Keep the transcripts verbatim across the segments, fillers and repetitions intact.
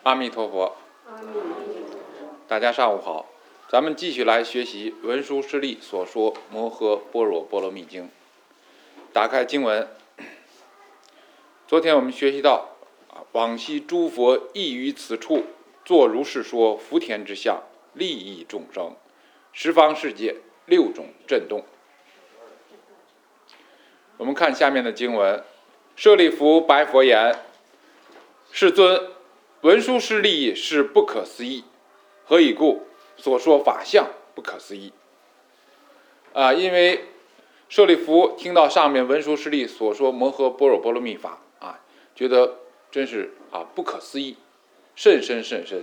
阿弥陀佛，大家上午好，咱们继续来学习文殊师利所说《摩诃般若波罗蜜经》。打开经文，昨天我们学习到，往昔诸佛亦于此处作如是说福田之相，利益众生，十方世界六种震动。我们看下面的经文，舍利弗白佛言：世尊，文殊师利是不可思议，何以故？所说法相不可思议。啊，因为舍利弗听到上面文殊师利所说摩诃般若波罗蜜法啊，觉得真是啊不可思议，甚深甚深。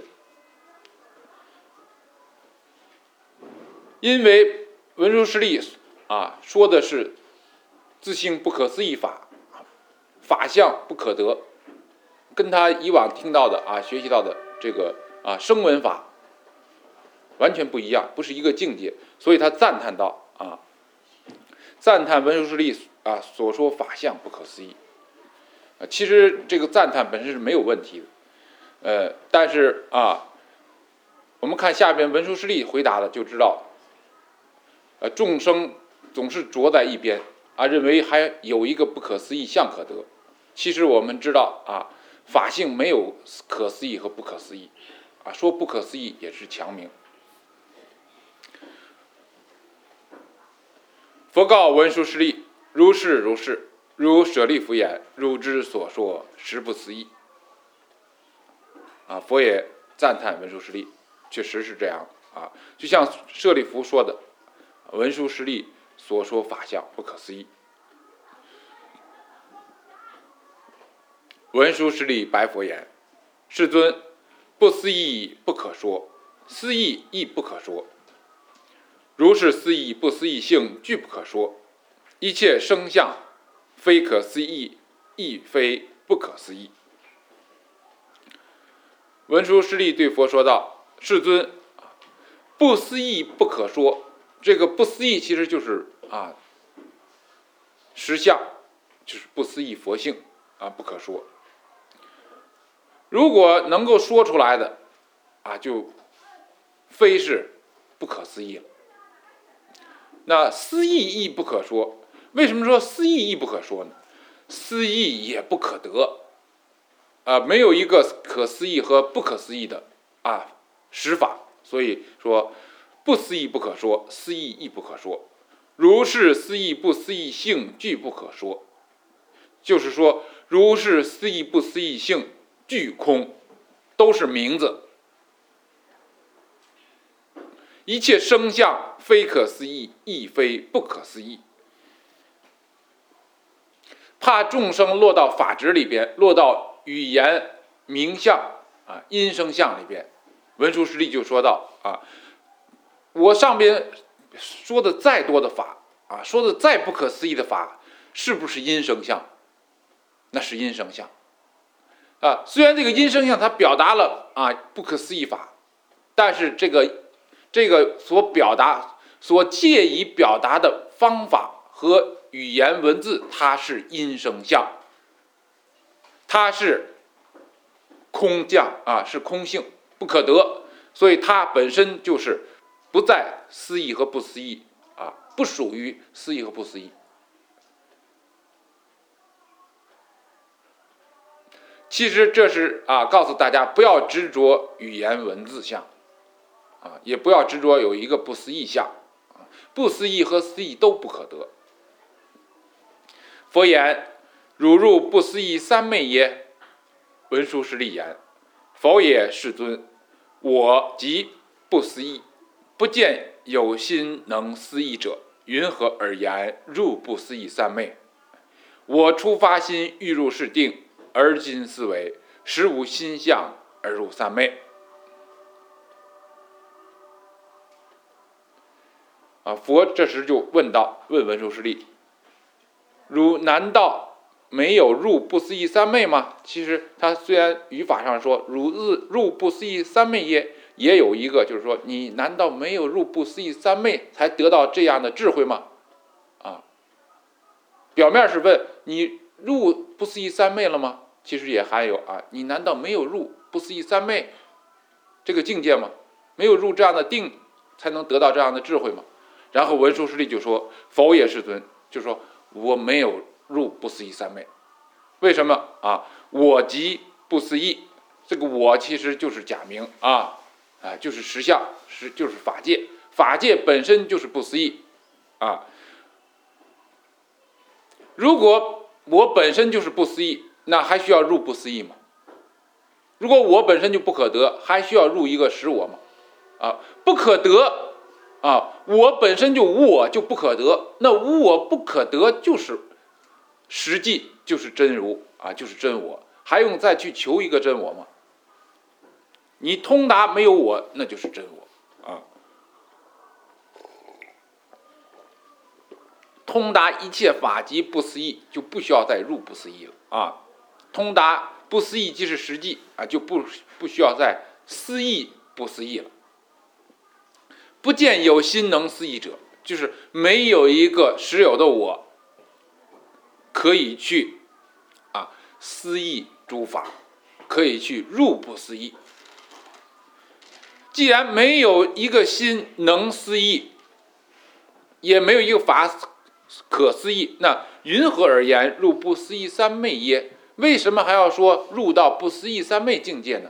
因为文殊师利啊说的是自性不可思议法，法相不可得，跟他以往听到的啊学习到的这个啊声闻法完全不一样，不是一个境界，所以他赞叹道啊，赞叹文殊师利啊所说法相不可思议。啊，其实这个赞叹本身是没有问题的，呃，但是啊，我们看下边文殊师利回答的就知道，呃，众生总是着在一边啊，认为还有一个不可思议相可得。其实我们知道啊，法性没有可思议和不可思议，啊，说不可思议也是强名。佛告文殊师利：如是如是，如舍利弗言，汝之所说实不思议。啊，佛也赞叹文殊师利，确实是这样啊，就像舍利弗说的，文殊师利所说法相不可思议。文殊师利白佛言：世尊，不思议不可说，思议亦不可说。如是思议不思议性俱不可说，一切生相非可思议，亦非不可思议。文殊师利对佛说道：世尊，不思议不可说，这个不思议其实就是啊实相，就是不思议佛性啊不可说。如果能够说出来的啊，就非是不可思议了。那思议亦不可说，为什么说思议亦不可说呢？思议也不可得，啊，没有一个可思议和不可思议的啊实法，所以说不思议不可说，思议亦不可说。如是思议不思议性俱不可说，就是说如是思议不思议性俱空，都是名字。一切生相非可思议，亦非不可思议。怕众生落到法执里边，落到语言名相啊音声相里边，文殊师利就说到啊，我上边说的再多的法啊，说的再不可思议的法，是不是音声相？那是音声相啊。虽然这个音声相它表达了啊不可思议法，但是这个这个所表达所借以表达的方法和语言文字，它是音声相，它是空相啊，是空性不可得，所以它本身就是不在思议和不思议啊，不属于思议和不思议。其实这是啊，告诉大家不要执着语言文字相啊，也不要执着有一个不思议相啊，不思议和思议都不可得。佛言：汝入不思议三昧耶？文殊师利言：否也，世尊，我即不思议，不见有心能思议者，云何而言入不思议三昧？我初发心欲入是定，而今思维，实无心相而入三昧。啊，佛这时就问道，问文殊师利：汝难道没有入不思议三昧吗？其实他虽然语法上说汝入入不思议三昧耶，也有一个就是说，你难道没有入不思议三昧才得到这样的智慧吗？啊，表面是问你入不思议三昧了吗？其实也含有啊，你难道没有入不思议三昧这个境界吗？没有入这样的定，才能得到这样的智慧吗？然后文殊师利就说：否也，世尊，就说我没有入不思议三昧。为什么啊？我即不思议，这个我其实就是假名啊，啊，就是实相，实就是法界，法界本身就是不思议啊。如果我本身就是不思议，那还需要入不思议吗？如果我本身就不可得，还需要入一个实我吗？啊，不可得啊，我本身就无我，就不可得，那无我不可得就是实际，就是真如啊，就是真我，还用再去求一个真我吗？你通达没有我，那就是真我啊。通达一切法即不思议，就不需要再入不思议了啊。通达不思议即是实际啊，就不不需要再思议不思议了。不见有心能思议者，就是没有一个实有的我可以去啊思议诸法，可以去入不思议。既然没有一个心能思议，也没有一个法可思议，那云何而言入不思议三昧耶？为什么还要说入到不思议三昧境界呢？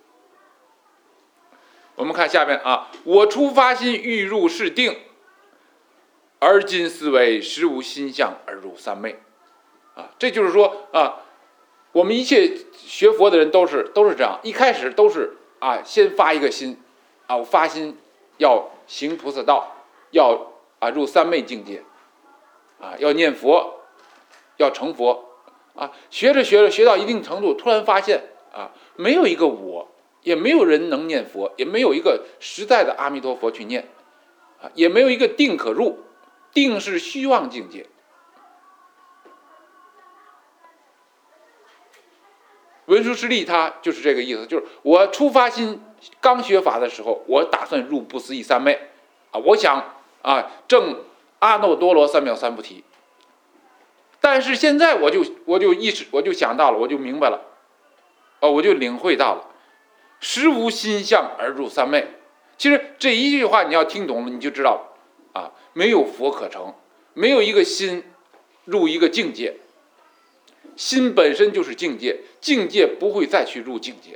我们看下面啊，我初发心欲入是定，而今思维实无心相而入三昧啊。这就是说啊，我们一切学佛的人都是都是这样，一开始都是啊，先发一个心啊，我发心要行菩萨道，要啊入三昧境界啊，要念佛，要成佛啊。学着学着学到一定程度，突然发现啊，没有一个我，也没有人能念佛，也没有一个实在的阿弥陀佛去念啊，也没有一个定可入，定是虚妄境界。文殊师利他就是这个意思，就是我初发心刚学法的时候，我打算入不思议三昧啊，我想啊证阿耨多罗三藐三菩提。但是现在我就我就意识我就想到了，我就明白了，哦，我就领会到了，实无心相而入三昧。其实这一句话你要听懂了，你就知道啊，没有佛可成，没有一个心入一个境界。心本身就是境界，境界不会再去入境界。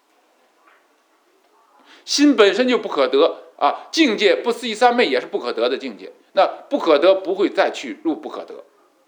心本身就不可得啊，境界不思议三昧也是不可得的境界，那不可得不会再去入不可得。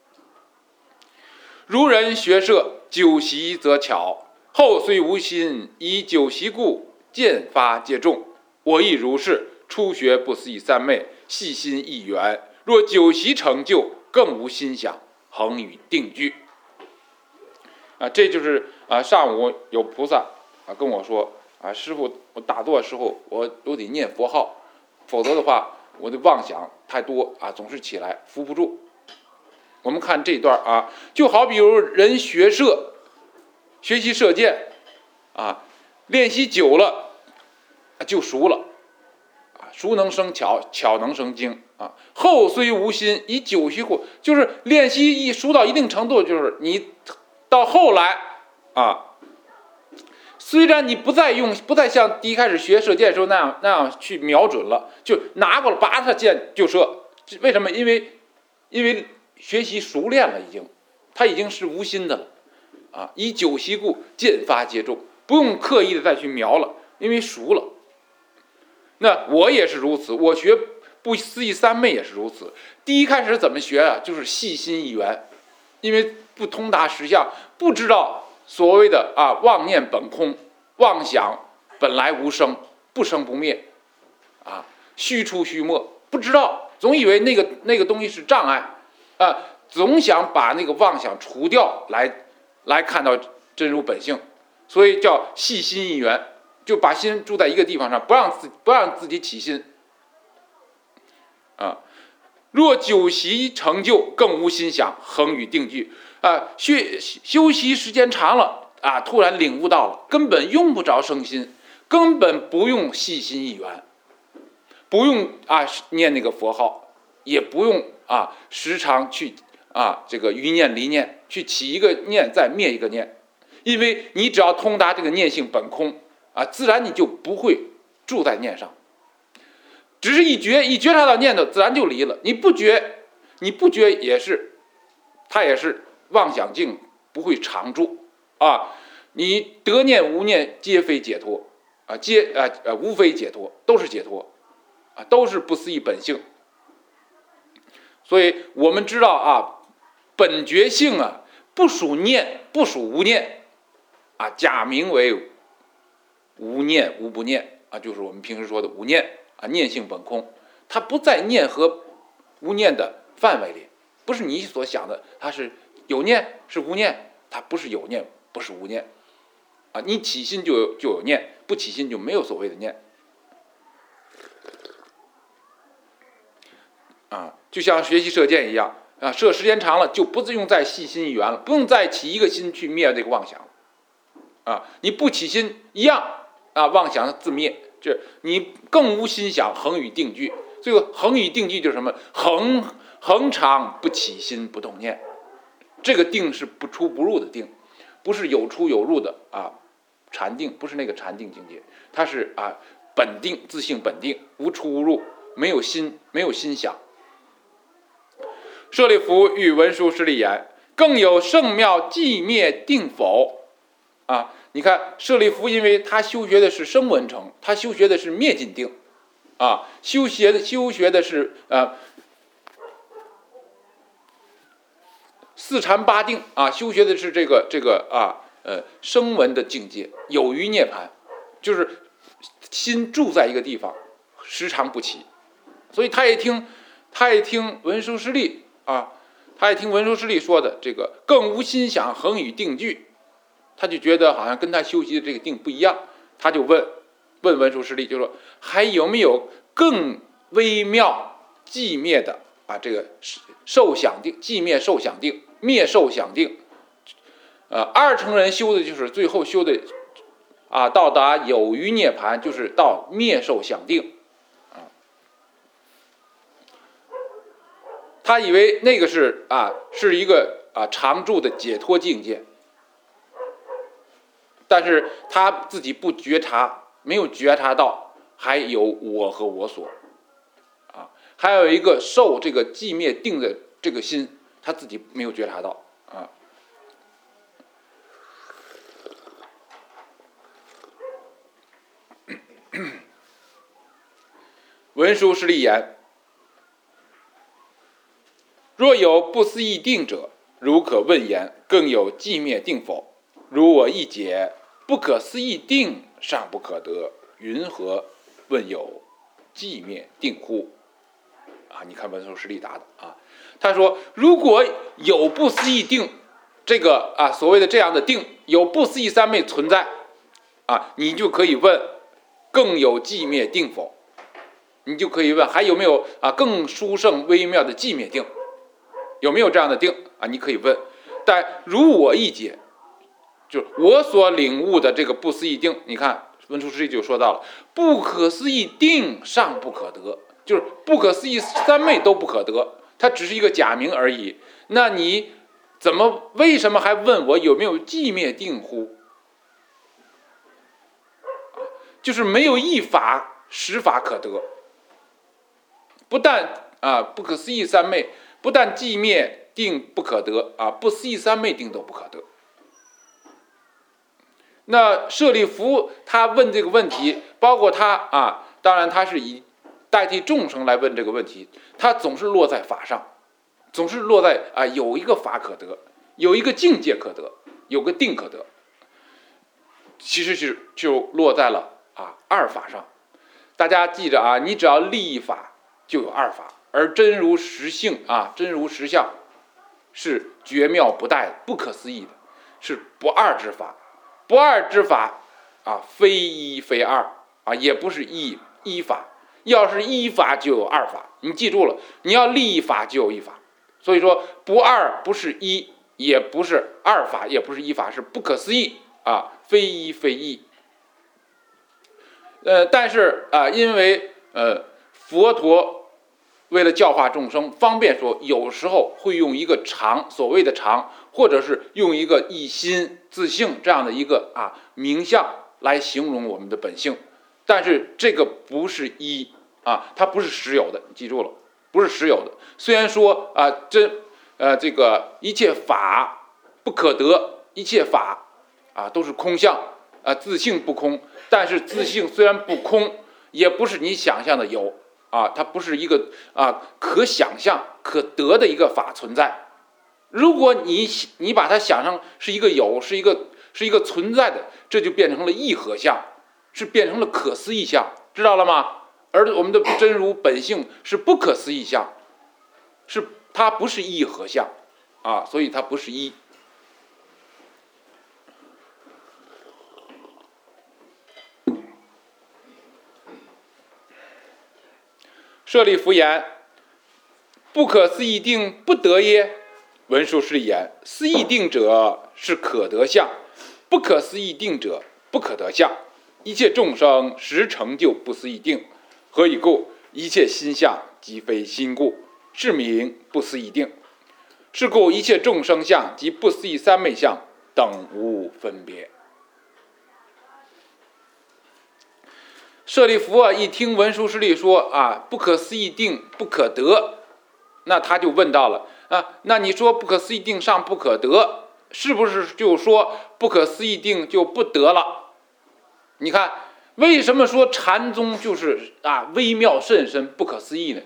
如人学射，久习则巧，后虽无心，以久习故，渐发皆中。我亦如是，初学不思议三昧，细心一缘，若久习成就，更无心想，恒与定居。啊，这就是啊，上午有菩萨啊跟我说啊，师父，我打坐的时候我我得念佛号，否则的话我的妄想太多啊，总是起来扶不住。我们看这一段啊，就好比如人学射，学习射箭啊，练习久了就熟了啊，熟能生巧，巧能生精啊。后虽无心，以久习故，就是练习一熟到一定程度，就是你到后来啊，虽然你不再用，不再像第一开始学射箭的时候那样那样去瞄准了，就拿过了，拔它箭就射。为什么？因为因为学习熟练了，已经，它已经是无心的了啊。以久习故，渐发皆中，不用刻意的再去瞄了，因为熟了。那我也是如此，我学不思议三昧也是如此。第一开始怎么学啊？就是细心一缘，因为不通达实相，不知道所谓的啊妄念本空，妄想本来无生，不生不灭，啊虚出虚没，不知道，总以为那个那个东西是障碍，啊总想把那个妄想除掉来来看到真如本性，所以叫细心一缘，就把心住在一个地方上，不让自不让自己起心，啊。若久习成就，更无心想，恒与定居啊。学修习时间长了啊，突然领悟到了，根本用不着生心，根本不用细心一缘，不用啊念那个佛号，也不用啊时常去啊这个余念离念，去起一个念再灭一个念， 因为你只要通达这个念性本空啊，自然你就不会住在念上。只是一觉一觉察到念头，自然就离了。你不觉，你不觉也是，它也是妄想境，不会常住啊。你得念无念，皆非解脱啊，皆啊呃无非解脱，都是解脱啊，都是不思议本性。所以我们知道啊，本觉性啊，不属念，不属无念啊，假名为无念无不念啊，就是我们平时说的无念啊，念性本空，它不在念和无念的范围里，不是你所想的，它是有念是无念，它不是有念不是无念啊，你起心就有就有念，不起心就没有所谓的念啊，就像学习射箭一样啊，射时间长了就不用再细心一缘了，不用再起一个心去灭这个妄想了啊，你不起心一样啊，妄想自灭，这你更无心想，恒与定具。这个恒与定具就是什么？恒恒常不起心不动念，这个定是不出不入的定，不是有出有入的啊，禅定不是那个禅定境界，它是啊本定，自性本定，无出无入，没有心，没有心想。舍利弗与文殊师利言：更有圣妙寂灭定否？啊，你看舍利弗，因为他修学的是声闻乘，他修学的是灭尽定，啊，修学的修学的是呃四禅八定啊，修学的是这个这个啊呃声闻的境界，有余涅槃，就是心住在一个地方，时常不起，所以他也听他也听文殊师利啊，他也听文殊师利说的这个更无心想，恒与定具。他就觉得好像跟他修习的这个定不一样，他就问问文殊师利，就说还有没有更微妙寂灭的啊？这个受想定、寂灭受想定、灭受想定，呃，二乘人修的就是最后修的啊，到达有余涅槃，就是到灭受想定啊。他以为那个是啊，是一个啊常住的解脱境界。但是他自己不觉察，没有觉察到还有我和我所啊，还有一个受这个寂灭定的这个心，他自己没有觉察到啊。文殊师利言：若有不思议定者，如可问言，更有寂灭定否？如我一解，不可思议定尚不可得，云何问有寂灭定乎？啊，你看文殊师利答的啊，他说如果有不思议定，这个啊所谓的这样的定，有不思议三昧存在啊，你就可以问更有寂灭定否？你就可以问还有没有啊更殊胜微妙的寂灭定？有没有这样的定啊？你可以问，但如我一解。就是我所领悟的这个不思议定，你看文殊师利就说到了，不可思议定尚不可得，就是不可思议三昧都不可得，它只是一个假名而已。那你怎么为什么还问我有没有寂灭定乎？就是没有一法实法可得，不但啊不可思议三昧，不但寂灭定不可得啊，不思议三昧定都不可得。那舍利弗他问这个问题，包括他啊，当然他是以代替众生来问这个问题，他总是落在法上，总是落在啊有一个法可得，有一个境界可得，有个定可得，其实是就落在了啊二法上。大家记着啊，你只要立一法就有二法，而真如实性啊，真如实相是绝妙不殆、不可思议的，是不二之法。不二之法啊，非一非二啊，也不是一一法。要是一法就有二法，你记住了，你要立一法就有一法。所以说不二不是一，也不是二法，也不是一法，是不可思议啊，非一非一。呃，但是啊，因为呃佛陀为了教化众生，方便说，有时候会用一个常，所谓的常，或者是用一个一心自性这样的一个啊名相来形容我们的本性。但是这个不是一啊，它不是实有的，你记住了，不是实有的。虽然说啊，真呃这个一切法不可得，一切法啊都是空相啊，自性不空。但是自性虽然不空，也不是你想象的有。啊，它不是一个啊可想象、可得的一个法存在。如果你你把它想象是一个有，是一个是一个存在的，这就变成了义合相，是变成了可思议相，知道了吗？而我们的真如本性是不可思议相，是它不是义合相啊，所以它不是一。舍利弗言：不可思议定不得耶？文殊师利言：思议定者是可得相，不可思议定者不可得相。一切众生实成就不思议定，何以故？一切心相即非心故，是名不思议定。是故一切众生相及不思议三昧相等无分别。舍利弗啊，一听文殊师利说啊，不可思议定不可得，那他就问到了啊，那你说不可思议定尚不可得，是不是就说不可思议定就不得了？你看为什么说禅宗就是啊微妙甚深、不可思议呢？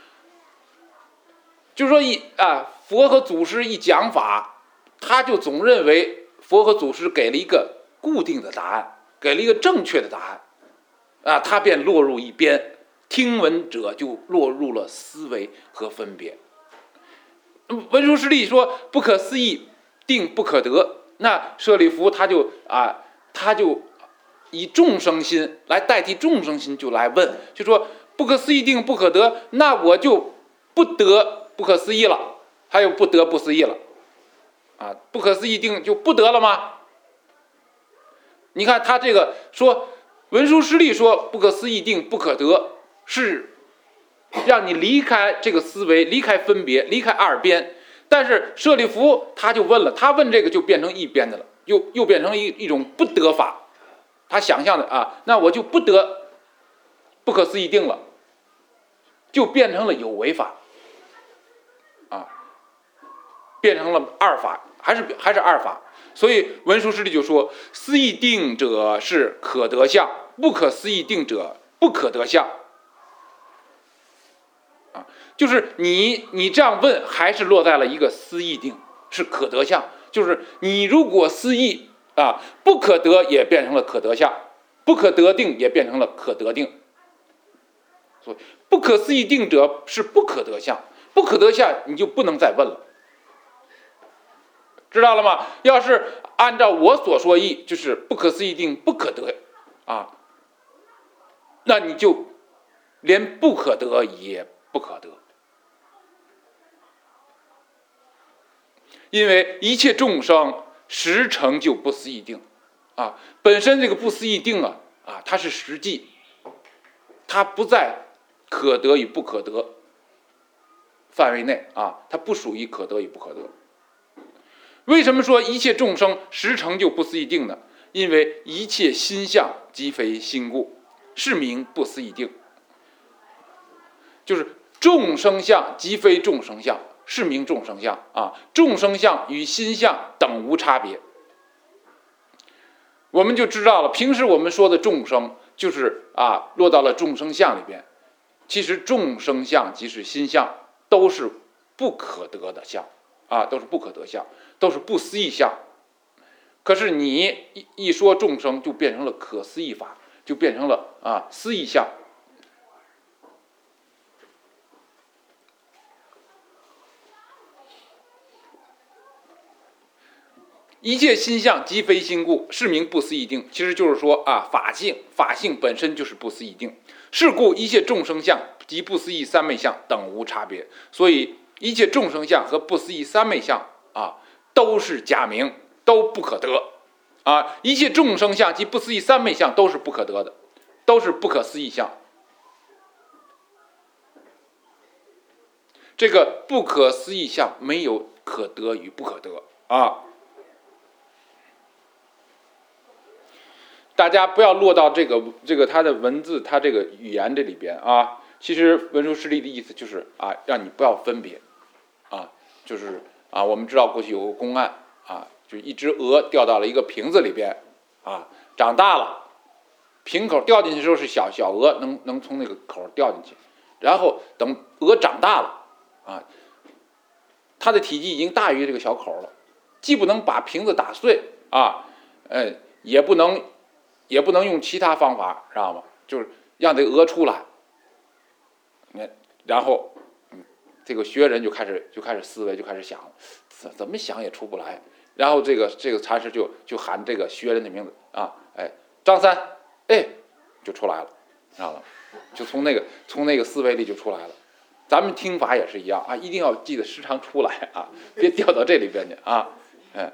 就是说一啊，佛和祖师一讲法，他就总认为佛和祖师给了一个固定的答案，给了一个正确的答案。啊，他便落入一边，听闻者就落入了思维和分别。文殊师利说不可思议定不可得，那舍利弗他就啊，他就以众生心来代替众生心，就来问，就说不可思议定不可得，那我就不得不可思议了，还有不得不思议了，啊，不可思议定就不得了吗？你看他这个说。文殊师利说不可思议定不可得，是让你离开这个思维，离开分别，离开二边。但是舍利弗他就问了，他问这个就变成一边的了，又又变成一一种不得法。他想象的啊，那我就不得不可思议定了，就变成了有为法啊，变成了二法，还是还是二法。所以文殊师利就说：思议定者是可得相，不可思议定者不可得相。啊，就是你你这样问，还是落在了一个思议定是可得相。就是你如果思议啊，不可得也变成了可得相，不可得定也变成了可得定。所以不可思议定者是不可得相，不可得相你就不能再问了。知道了吗？要是按照我所说义，就是不可思议定不可得啊，那你就连不可得也不可得，因为一切众生实成就不思议定啊，本身这个不思议定啊啊，它是实际，它不在可得与不可得范围内啊，它不属于可得与不可得。为什么说一切众生实成就不思议定呢？因为一切心相即非心故，是名不思议定。就是众生相即非众生相，是名众生相啊。众生相与心相等无差别。我们就知道了，平时我们说的众生，就是啊落到了众生相里边。其实众生相即是心相，都是不可得的相啊，都是不可得相。都是不思议相，可是你一一说众生，就变成了可思议法，就变成了啊思议相。一切心相即非心故，是名不思议定。其实就是说啊，法性法性本身就是不思议定。是故一切众生相及不思议三昧相等无差别。所以一切众生相和不思议三昧相啊。都是假名，都不可得啊！一切众生相及不思议三昧相都是不可得的，都是不可思议相。 这个不可思议相没有可得与不可得啊。大家不要落到这个这个他的文字，他这个语言这里边啊。其实文殊师利的意思就是啊，让你不要分别啊，就是啊，我们知道过去有个公案啊，就一只鹅掉到了一个瓶子里边啊，长大了，瓶口掉进去的时候是小小鹅，能能从那个口掉进去，然后等鹅长大了啊，它的体积已经大于这个小口了，既不能把瓶子打碎啊，呃，也不能。也不能用其他方法，知道吗？就是让这鹅出来，然后，嗯，这个学人就开始就开始思维，就开始想，怎怎么想也出不来。然后这个这个禅师就就喊这个学人的名字啊，哎，张三，哎，就出来了，知道吗？就从那个从那个思维里就出来了。咱们听法也是一样啊，一定要记得时常出来啊，别掉到这里边去啊，哎。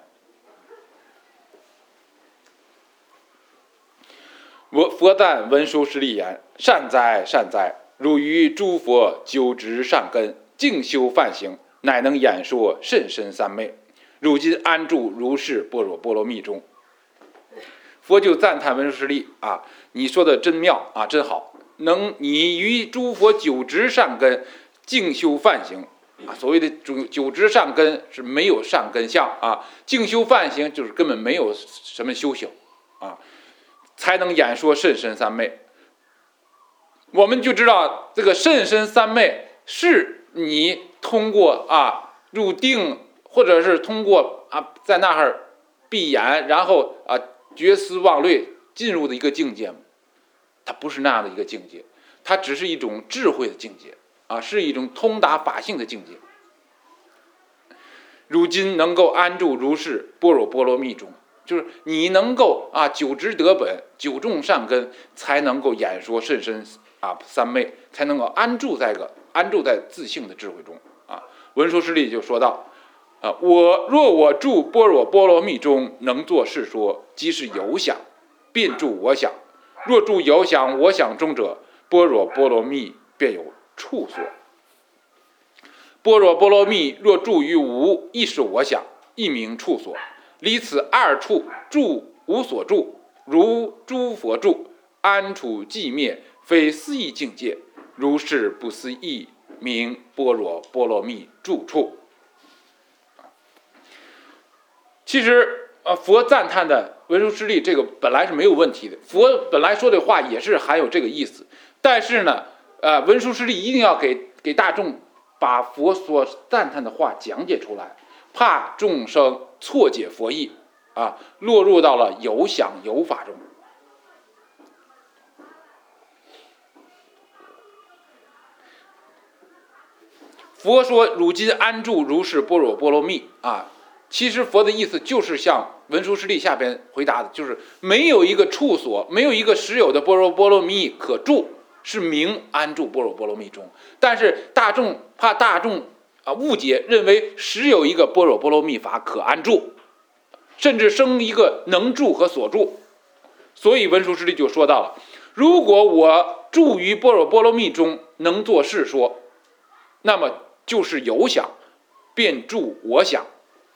我佛赞文殊师利言：善哉善哉！汝于诸佛久植善根，静修梵行，乃能演说甚深三昧。汝今安住如是般若波罗蜜中。佛就赞叹文殊师利啊，你说的真妙啊，真好！能你于诸佛久植善根，静修梵行啊。所谓的久植善根是没有善根相啊，静修梵行就是根本没有什么修行啊。才能演说甚深三昧。我们就知道这个甚深三昧是你通过啊入定，或者是通过啊在那儿闭眼，然后啊绝思忘虑进入的一个境界。它不是那样的一个境界，它只是一种智慧的境界啊，是一种通达法性的境界。如今能够安住如是般若波罗蜜中。就是你能够啊久植得本，久种善根，才能够演说甚深啊三昧，才能够安住在个安住在自性的智慧中啊。文殊师利就说道啊，我若我住般若波罗蜜中，能作是说，即是有想，便住我想；若住有想我想中者，般若波罗蜜便有处所。般若波罗蜜若住于无，亦是我想，亦名处所。离此二处住无所住，如诸佛住，安处寂灭，非思议境界，如是不思议，名般若波罗蜜住处。其实呃，佛赞叹的文殊师利这个本来是没有问题的，佛本来说的话也是含有这个意思，但是呢，呃，文殊师利一定要给给大众把佛所赞叹的话讲解出来，怕众生错解佛意啊，落入到了有想有法中。佛说汝今安住如是般若波罗蜜啊，其实佛的意思就是像文殊师利下边回答的，就是没有一个处所，没有一个实有的般若波罗蜜可住，是名安住般若波罗蜜中。但是大众怕大众啊误解，认为实有一个般若波罗蜜法可安住，甚至生一个能住和所住。所以文殊师利就说到了，如果我住于般若波罗蜜中，能作是说，那么就是有想，便住我想。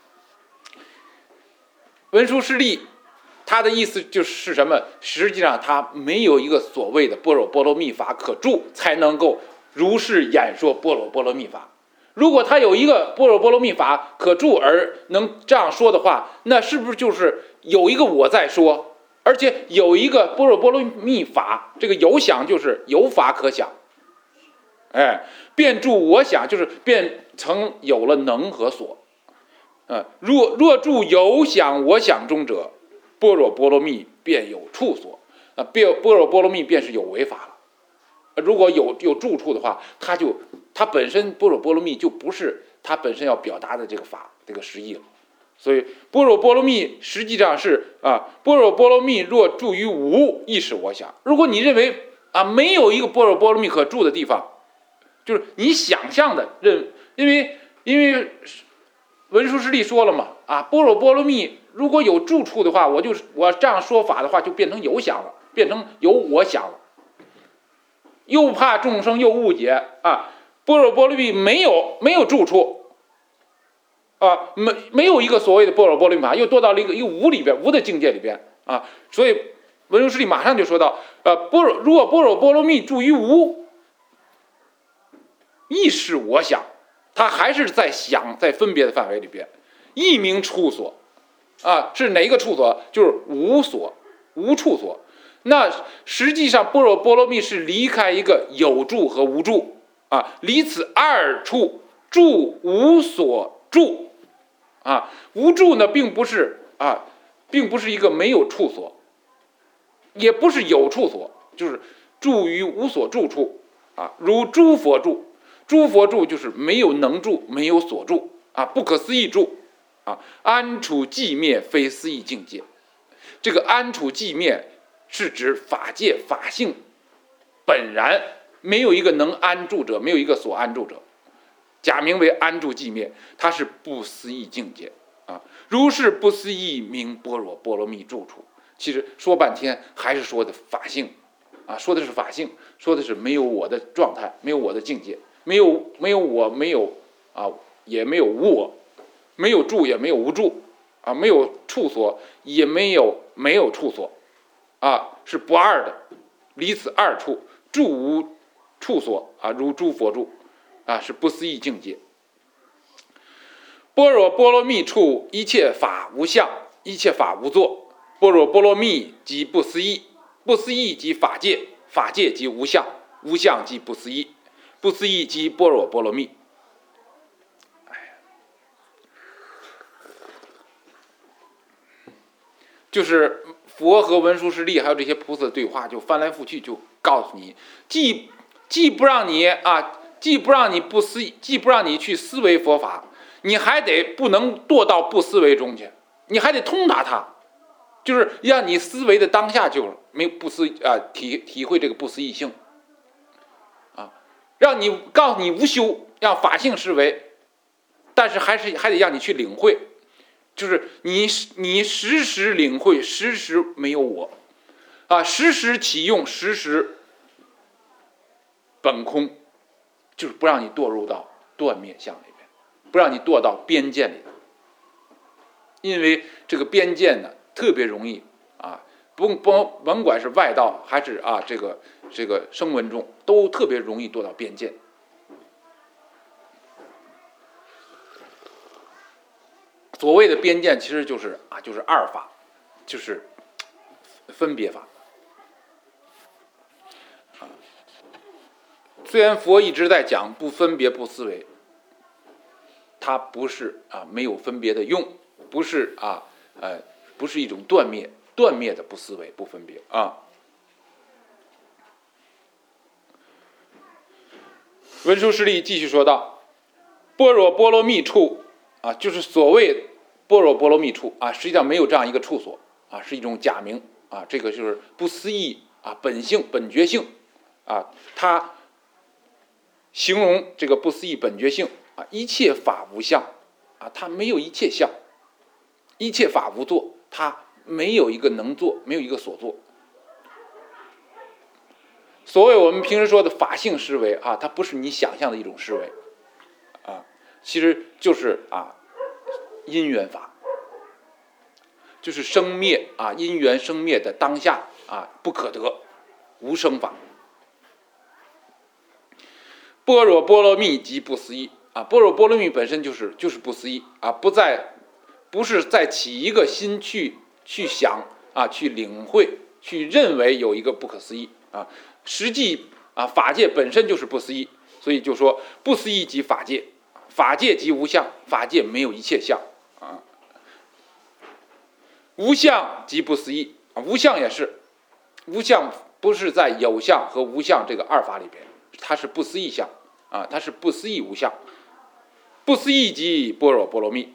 文殊师利他的意思就是什么？实际上他没有一个所谓的般若波罗蜜法可住，才能够如是演说般若波罗蜜法。如果他有一个般若波罗蜜法可住而能这样说的话，那是不是就是有一个我在说，而且有一个般若波罗蜜法，这个有想就是有法可想，哎，便住我想就是变成有了能和所。呃，若若住有想我想中者，般若波罗蜜便有处所。啊，般若波罗蜜便是有为法了。如果有有住处的话，它就它本身般若波罗蜜就不是它本身要表达的这个法这个实义了。所以般若波罗蜜实际上是啊，般若波罗蜜若住于无，亦是我想。如果你认为啊没有一个般若波罗蜜可住的地方，就是你想象的认，因为因为文殊师利说了嘛，啊，般若波罗蜜如果有住处的话，我就是我这样说法的话，就变成有想了，变成有我想了。又怕众生又误解啊， 般若波罗蜜没有没有住处啊，没没有一个所谓的般若波罗蜜法，又堕到了一个一个无里边无的境界里边啊，所以文殊师利马上就说到，呃，般若如果般若波罗蜜住于无，亦是我想，他还是在想，在分别的范围里边，亦名处所啊，是哪一个处所？就是无所，无处所。那实际上般若波罗蜜是离开一个有住和无住啊，离此二处住无所住啊，无住呢并不是啊，并不是一个没有处所，也不是有处所，就是住于无所住处啊，如诸佛住。诸佛住就是没有能住，没有所住啊，不可思议住啊，安处寂灭，非思议境界。这个安处寂灭是指法界法性本然，没有一个能安住者，没有一个所安住者，假名为安住寂灭，它是不思议境界啊。如是不思议名般若波罗蜜住处。其实说半天还是说的法性啊，说的是法性，说的是没有我的状态，没有我的境界。没有没有我，没有啊，也没有无我，没有住也没有无住啊，没有处所也没有没有处所啊，是不二的，离此二处住无处所啊，如诸佛住啊，是不思议境界。般若波罗蜜处一切法无相，一切法无作。般若波罗蜜即不思议，不思议即法界，法界即无相，无相即不思议。不思议即般若波罗蜜。就是佛和文殊师利还有这些菩萨的对话，就翻来覆去就告诉你，既既不让你啊，既不让你不思，既不让你去思维佛法，你还得不能堕到不思维中去，你还得通达它，就是让你思维的当下就没不思啊体体会这个不思议性。让你告诉你无修，让法性思维，但是还是还得让你去领会，就是你你时时领会，时时没有我，啊，时时启用，时时本空，就是不让你堕入到断灭相里边，不让你堕到边界里头，因为这个边界呢特别容易啊，不不甭管是外道还是啊这个。这个声闻众都特别容易堕到边界。所谓的边界其实就是啊，就是二法，就是分别法。啊，虽然佛一直在讲不分别不思维，它不是啊没有分别的用，不是啊呃不是一种断灭断灭的不思维不分别啊。文殊师利继续说道：“般若波罗蜜处啊，就是所谓般若波罗蜜处啊，实际上没有这样一个处所啊，是一种假名啊。这个就是不思议啊，本性本觉性啊，它形容这个不思议本觉性啊，一切法无相啊，它没有一切相，一切法无作，它没有一个能做，没有一个所做。”所谓我们平时说的法性思维啊，它不是你想象的一种思维啊，其实就是啊因缘法，就是生灭啊因缘生灭的当下啊不可得无生法。般若波罗蜜即不思议啊，般若波罗蜜本身就是就是不思议啊，不在不是再起一个心去去想啊，去领会，去认为有一个不可思议啊。实际啊，法界本身就是不思议，所以就说不思议即法界，法界即无相，法界没有一切相啊。无相即不思议啊，无相也是，无相不是在有相和无相这个二法里边，它是不思议相啊，它是不思议无相，不思议即般若波罗蜜。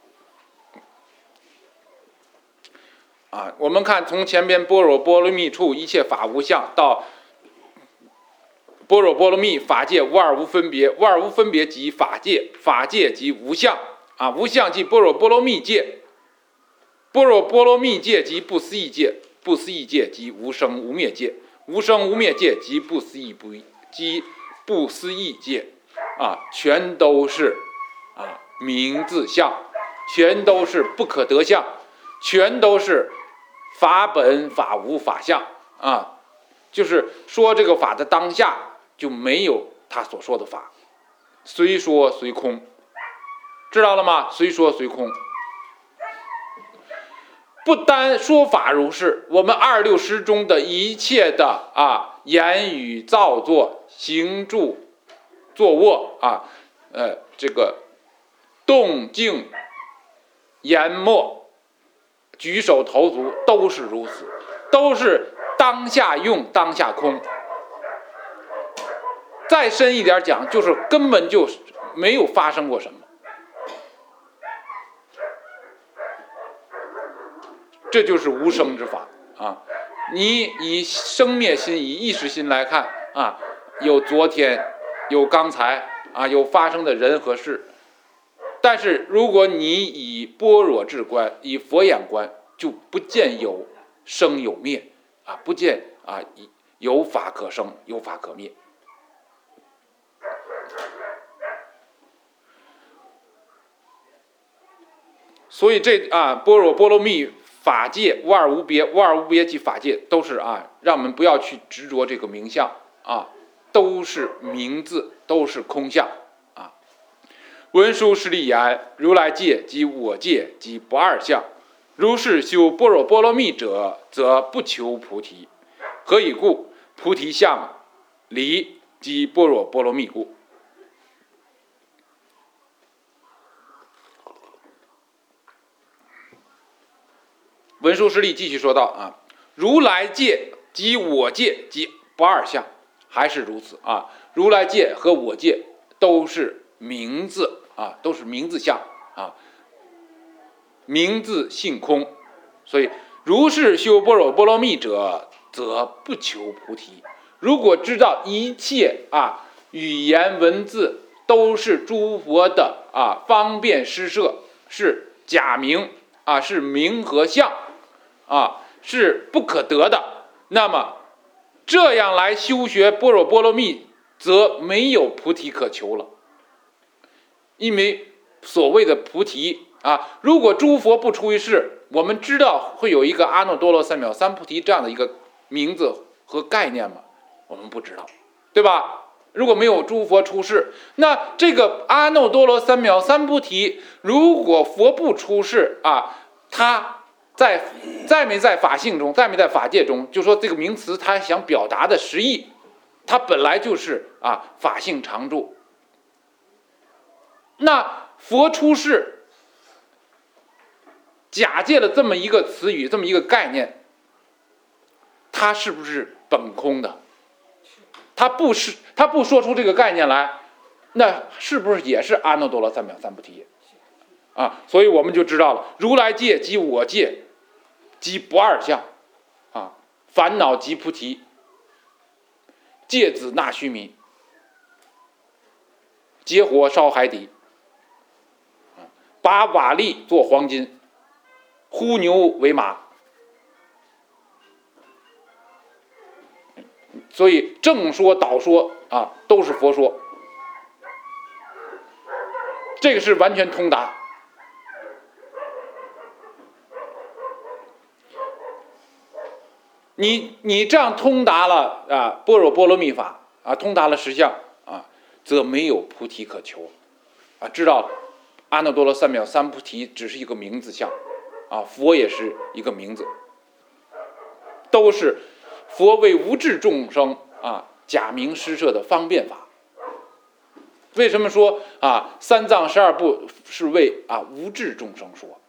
啊，我们看从前边般若波罗蜜处一切法无相到般若波罗蜜法界无二无分别，无二无分别即法界，法界即无相啊，无相即般若波罗蜜界，般若波罗蜜界即不思议界，不思议界即无生无灭界，无生无灭界即不思议不即不思议界啊，全都是啊名字相，全都是不可得相，全都是法本法无法相啊，就是说这个法的当下就没有他所说的法，随说随空，知道了吗？随说随空。不单说法如是，我们二六识中的一切的啊言语造作、行住、坐卧啊，呃，这个动静、言默、举手投足都是如此，都是当下用、当下空。再深一点讲，就是根本就没有发生过什么。这就是无生之法啊！你以生灭心、以意识心来看啊，有昨天，有刚才啊，有发生的人和事。但是如果你以般若智观、以佛眼观，就不见有生有灭啊，不见啊有法可生，有法可灭。所以这啊，般若波罗蜜法界无二无别，无二无别即法界，都是啊，让我们不要去执着这个名相啊，都是名字，都是空相啊。文殊师利言：如来界即我界即不二相，如是修般若波罗蜜者，则不求菩提。何以故？菩提相离即般若波罗蜜故。文殊师利继续说道啊，如来界即我界即不二相，还是如此啊。如来界和我界都是名字啊，都是名字相啊，名字性空。所以如是修般若波罗蜜者，则不求菩提。如果知道一切啊语言文字都是诸佛的啊方便施设，是假名啊，是名和相啊，是不可得的，那么这样来修学般若波罗蜜，则没有菩提可求了。因为所谓的菩提啊，如果诸佛不出于世，我们知道会有一个阿耨多罗三藐三菩提这样的一个名字和概念吗？我们不知道，对吧？如果没有诸佛出世，那这个阿耨多罗三藐三菩提，如果佛不出世啊，他在在没在法性中，在没在法界中，就说这个名词他想表达的实意，它本来就是啊法性常住。那佛出世假借了这么一个词语，这么一个概念，它是不是本空的？他不是，他不说出这个概念来，那是不是也是阿耨多罗三藐三菩提啊？所以我们就知道了，如来界即我界即不二相啊，烦恼即菩提，芥子纳须弥，结火烧海底，把瓦砾做黄金，呼牛为马。所以正说倒说啊，都是佛说，这个是完全通达。你你这样通达了啊，般若波罗蜜法啊，通达了实相啊，则没有菩提可求啊。知道阿耨多罗三藐三菩提只是一个名字相啊，佛也是一个名字，都是佛为无智众生啊假名施设的方便法。为什么说啊三藏十二部是为啊无智众生说？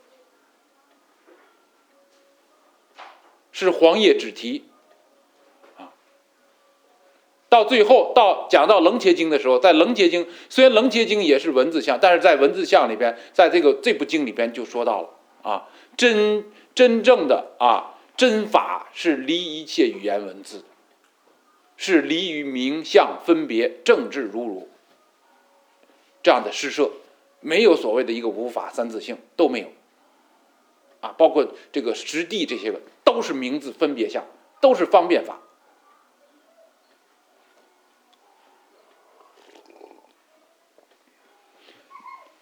是黄叶只提啊。到最后到讲到楞伽经的时候，在楞伽经虽然楞伽经也是文字相，但是在文字相里边，在这个这部经里边就说到了啊，真真正的啊真法是离一切语言文字，是离于名相分别政治如如这样的施设，没有所谓的一个无法三自性，都没有啊，包括这个实地这些个都是名字分别相，都是方便法。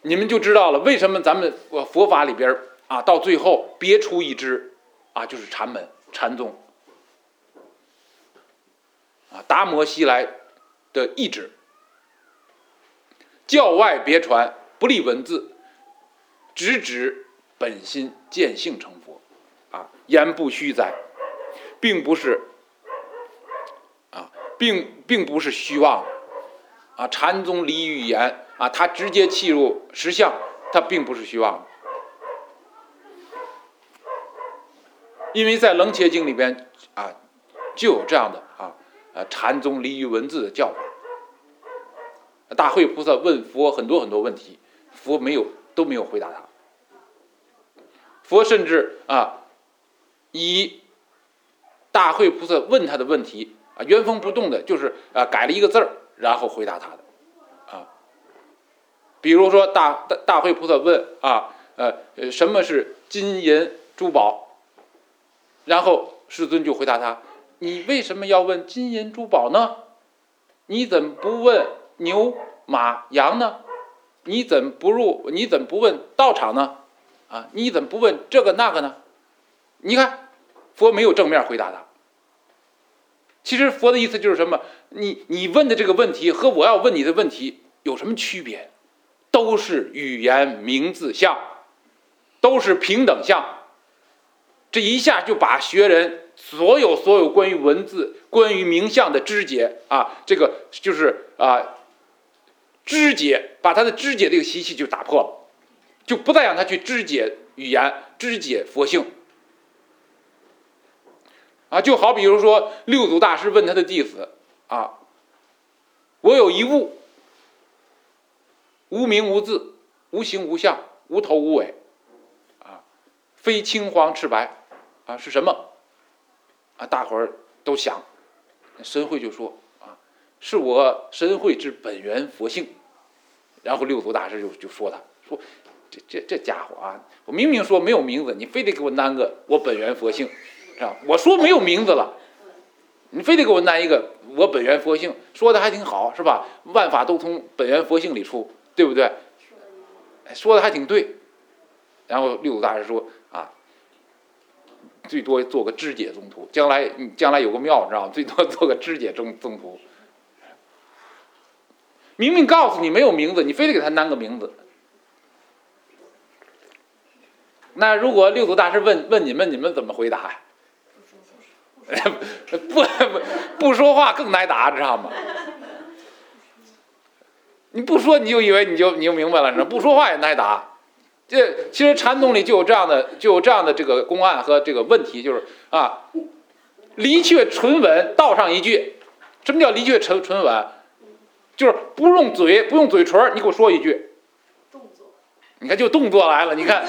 你们就知道了为什么咱们佛法里边啊，到最后别出一支啊，就是禅门禅宗啊，达摩西来的意志，教外别传，不立文字，直指本心，见性成佛啊，言不虚哉，并不是啊，并并不是虚妄啊，禅宗离语言啊，它直接契入实相，它并不是虚妄的。因为在楞伽经里边啊，就有这样的啊，呃，禅宗离于文字的教法。大慧菩萨问佛很多很多问题，佛没有都没有回答他。佛甚至啊，以大慧菩萨问他的问题啊，原封不动的，就是啊改了一个字儿，然后回答他的啊。比如说大大大慧菩萨问啊，呃，什么是金银珠宝？然后世尊就回答他：你为什么要问金银珠宝呢？你怎不问牛马羊呢？你怎不入？你怎不问道场呢？啊，你怎不问这个那个呢？你看，佛没有正面回答他。其实佛的意思就是什么？你你问的这个问题和我要问你的问题有什么区别？都是语言名字相，都是平等相。这一下就把学人所有所有关于文字、关于名相的知解啊，这个就是啊，知解，把他的知解这个习气就打破了，就不再让他去知解语言、知解佛性啊。就好比如说六祖大师问他的弟子啊：“我有一物，无名无字，无形无相，无头无尾，啊，非青黄赤白。”啊，是什么？啊，大伙儿都想，神会就说啊，是我神会之本源佛性。然后六祖大师就就说他说，这这这家伙啊，我明明说没有名字，你非得给我安个我本源佛性，是吧？我说没有名字了，你非得给我安一个我本源佛性，说的还挺好，是吧？万法都从本源佛性里出，对不对？说的还挺对。然后六祖大师说啊，最多做个知解宗徒，将来你将来有个庙，知道吗？最多做个知解宗宗徒。明明告诉你没有名字，你非得给他安个名字。那如果六祖大师问问你们，你们怎么回答呀？不不不说话更难答，知道吗？你不说你就以为你就你就明白了，你知道不说话也难答。这其实禅宗里就有这样的就有这样的这个公案和这个问题，就是啊，离却唇吻，道上一句。什么叫离却唇唇吻？就是不用嘴，不用嘴唇，你给我说一句。 动作。 你看就动作来了，你看。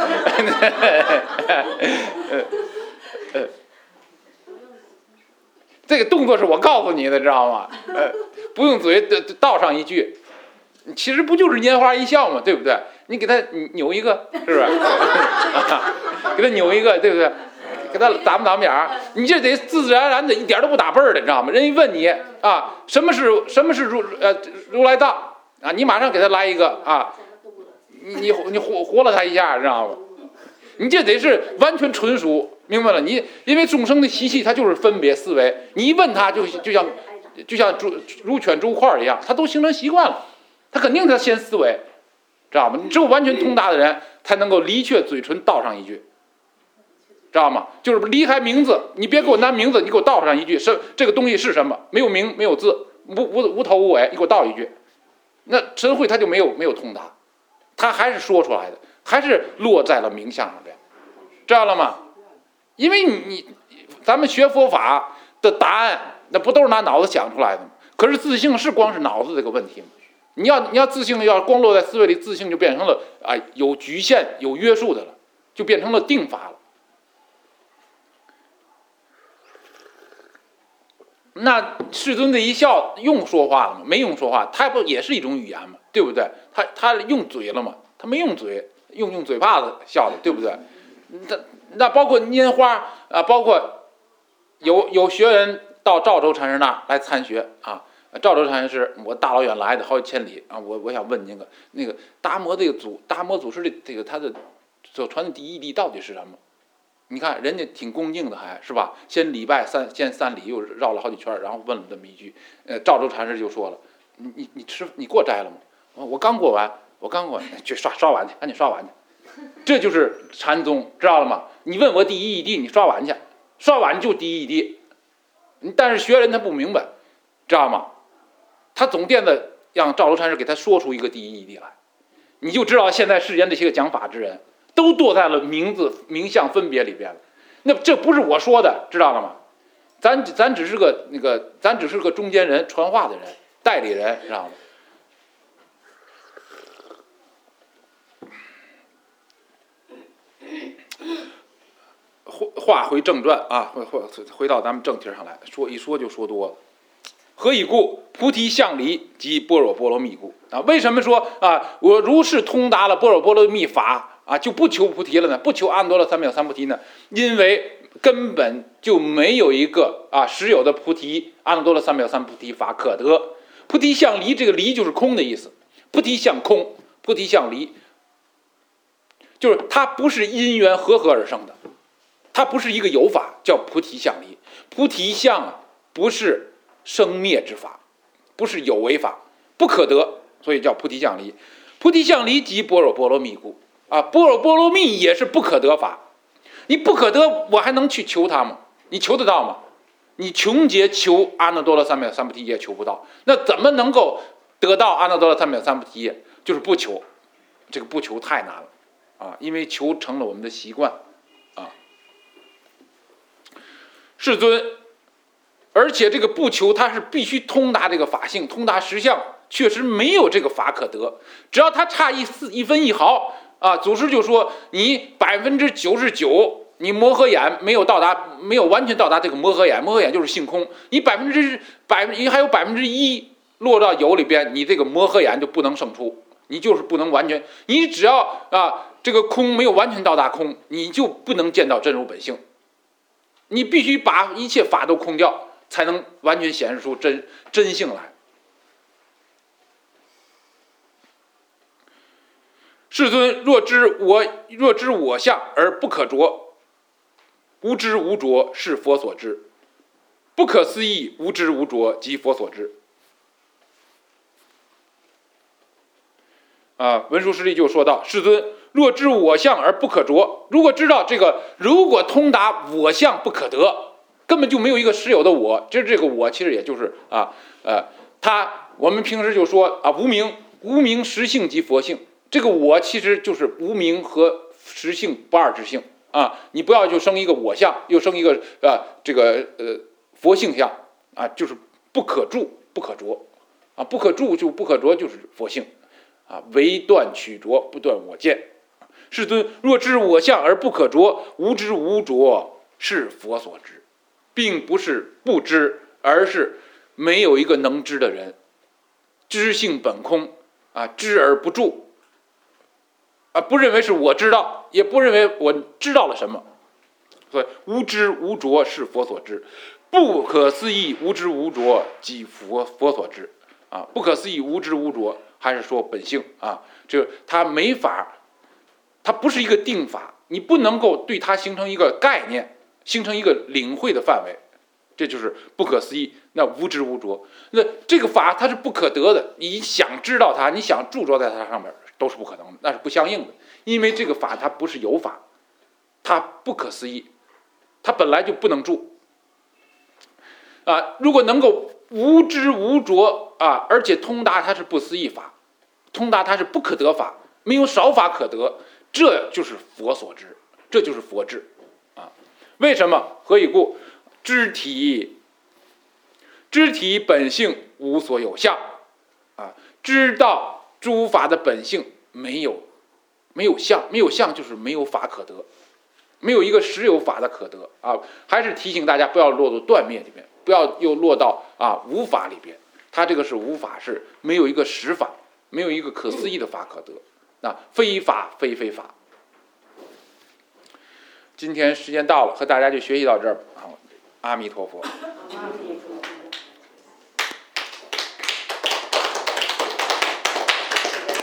这个动作是我告诉你的，知道吗？呃，不用嘴，道上一句。其实不就是拈花一笑嘛，对不对？你给他扭一个，是不是？给他扭一个，对不对？给他打不打眼儿？你这得自自然然的，一点都不打辈儿的，你知道吗？人一问你啊，什么是什么是如呃如来藏啊？你马上给他来一个啊，你你你活活了他一下，知道吗？你这得是完全纯熟，明白了？你因为众生的习气，它就是分别思维，你一问他就就像就像猪如犬猪块一样，他都形成习惯了。他肯定他先思维，知道吗？你只有完全通达的人，才能够离却嘴唇道上一句，知道吗？就是离开名字，你别给我拿名字，你给我道上一句，是这个东西是什么？没有名，没有字，无无无头无尾，你给我道一句。那神会他就没有没有通达，他还是说出来的，还是落在了名相上边，知道了吗？因为你你咱们学佛法的答案，那不都是拿脑子想出来的吗？可是自性是光是脑子这个问题吗？你要你要自性要光落在思维里，自性就变成了啊有局限有约束的了，就变成了定法了。那世尊这一笑用说话了吗？没用说话，他不也是一种语言吗？对不对？他他用嘴了吗？他没用嘴，用用嘴巴子笑的，对不对？那那包括拈花啊，包括有有学人到赵州禅师那儿来参学啊。 赵州禅师，我大老远来的好几千里啊，我我想问那个那个达摩这个祖达摩祖师的这个他的所传的第一义到底是什么？你看人家挺恭敬的还是吧？先礼拜三先三礼，又绕了好几圈，然后问了这么一句，呃，赵州禅师就说了，你你你吃你过斋了吗？我刚过完，我刚过完，去刷刷碗去，赶紧刷碗去。这就是禅宗，知道了吗？你问我第一义谛，你刷碗去，刷碗就第一义谛。但是学人他不明白，知道吗？他总惦着让赵州禅师给他说出一个第一义谛来，你就知道现在世间这些个讲法之人都堕在了名字名相分别里边了。那这不是我说的，知道了吗？咱咱只是个那个，咱只是个中间人，传话的人，代理人，知道吗？话回正传啊，回回回到咱们正题上来说，一说就说多了。何以故？菩提相离即般若波罗蜜故啊！为什么说啊，我如是通达了般若波罗蜜法啊，就不求菩提了呢？不求阿耨多罗三藐三菩提呢？因为根本就没有一个啊实有的菩提阿耨多罗三藐三菩提法可得。菩提相离，这个离就是空的意思。菩提相空，菩提相离，就是它不是因缘和合而生的，它不是一个有法，叫菩提相离。菩提相啊，不是生灭之法，不是有为法，不可得，所以叫菩提相离。菩提相离即般若波罗蜜故啊，般若波罗蜜也是不可得法。你不可得，我还能去求它吗？你求得到吗？你穷劫求阿耨多罗三藐三菩提也求不到，那怎么能够得到阿耨多罗三藐三菩提？就是不求，这个不求太难了啊，因为求成了我们的习惯啊。世尊，而且这个不求，它是必须通达这个法性，通达实相，确实没有这个法可得。只要它差一丝一分一毫啊，祖师就说你百分之九十九。你摩诃眼没有到达，没有完全到达这个摩诃眼，摩诃眼就是性空。你百分之百，你还有百分之一落到有里边，你这个摩诃眼就不能胜出，你就是不能完全。你只要啊，这个空没有完全到达空，你就不能见到真如本性。你必须把一切法都空掉，才能完全显示出真真性来。世尊，若知我若知我相而不可着。无知无着是佛所知，不可思议无知无着即佛所知。啊，文殊师利就说到：世尊，若知我相而不可着，如果知道这个，如果通达我相不可得，根本就没有一个实有的我。其实这个我其实也就是啊呃，他我们平时就说啊，无明无明实性即佛性，这个我其实就是无明和实性不二之性。啊，你不要就生一个我相，又生一个啊这个呃佛性相啊，就是不可住不可着啊，不可住就不可着就是佛性啊，唯断取着不断我见。世尊，若知我相而不可着，无知无着是佛所知，并不是不知，而是没有一个能知的人，知性本空啊，知而不住。啊，不认为是我知道，也不认为我知道了什么，所以无知无着是佛所知，不可思议无知无着即佛佛所知啊，不可思议无知无着还是说本性啊，这它没法，它不是一个定法，你不能够对它形成一个概念，形成一个领会的范围，这就是不可思议。那无知无着，那这个法它是不可得的，你想知道它，你想驻着在它上面。都是不可能的，那是不相应的，因为这个法它不是有法，它不可思议，它本来就不能住啊。如果能够无知无着啊，而且通达它是不思议法，通达它是不可得法，没有少法可得，这就是佛所知，这就是佛智啊。为什么？何以故？知体，知体本性无所有相啊，知道。诸法的本性没有没有相，没有相就是没有法可得，没有一个实有法的可得啊！还是提醒大家不要落到断灭里面，不要又落到啊无法里边。它这个是无法，是没有一个实法，没有一个可思议的法可得，啊，非法非非法。今天时间到了，和大家就学习到这儿啊，阿弥陀佛。